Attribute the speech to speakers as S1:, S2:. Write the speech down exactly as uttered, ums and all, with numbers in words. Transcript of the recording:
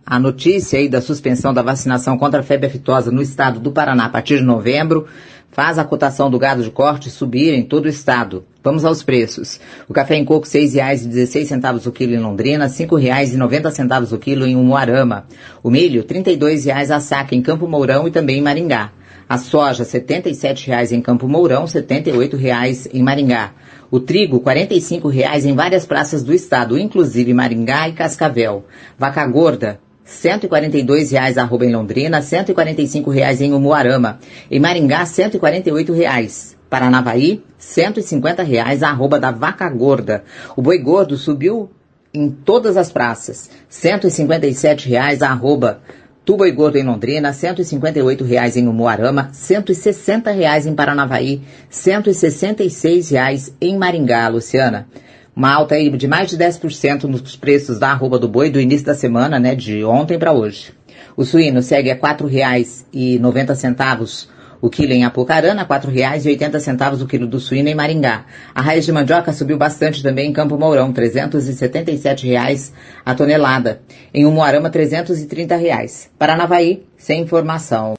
S1: a notícia aí da suspensão da vacinação contra a febre aftosa no estado do Paraná a partir de novembro faz a cotação do gado de corte subir em todo o estado. Vamos aos preços. O café em coco seis reais e dezesseis centavos o quilo em Londrina, cinco reais e noventa centavos o quilo em Umuarama. O milho, trinta e dois reais a saca em Campo Mourão e também em Maringá. A soja, setenta e sete reais em Campo Mourão, setenta e oito reais em Maringá. O trigo, quarenta e cinco reais em várias praças do estado, inclusive Maringá e Cascavel. Vaca gorda, cento e quarenta e dois reais a arroba em Londrina, cento e quarenta e cinco reais em Umuarama. Em Maringá, cento e quarenta e oito reais. Paranavaí, cento e cinquenta reais a arroba da vaca gorda. O boi gordo subiu em todas as praças, cento e cinquenta e sete reais a arroba do boi gordo em Londrina, cento e cinquenta e oito reais em Umuarama, cento e sessenta reais em Paranavaí, cento e sessenta e seis reais em Maringá, Luciana. Uma alta aí de mais de dez por cento nos preços da arroba do boi do início da semana, né, de ontem para hoje. O suíno segue a quatro reais e noventa centavos o quilo em Apucarana, quatro reais e oitenta centavos o quilo do suíno em Maringá. A raiz de mandioca subiu bastante também em Campo Mourão, trezentos e setenta e sete reais a tonelada. Em Umuarama, trezentos e trinta reais. Paranavaí, sem informação.